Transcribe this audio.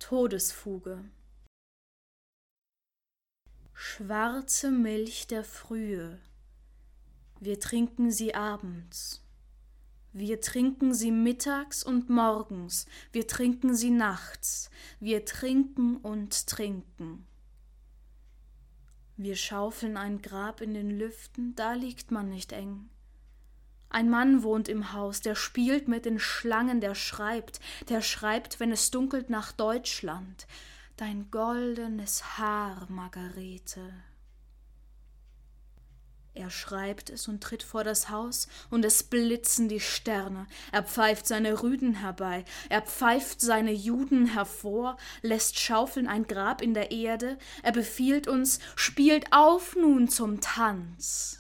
Todesfuge. Schwarze Milch der Frühe, wir trinken sie abends, wir trinken sie mittags und morgens, wir trinken sie nachts, wir trinken und trinken. Wir schaufeln ein Grab in den Lüften, da liegt man nicht eng. Ein Mann wohnt im Haus, der spielt mit den Schlangen, der schreibt, wenn es dunkelt, nach Deutschland. Dein goldenes Haar, Margarete. Er schreibt es und tritt vor das Haus, und es blitzen die Sterne. Er pfeift seine Rüden herbei, er pfeift seine Juden hervor, lässt schaufeln ein Grab in der Erde, er befiehlt uns, spielt auf nun zum Tanz.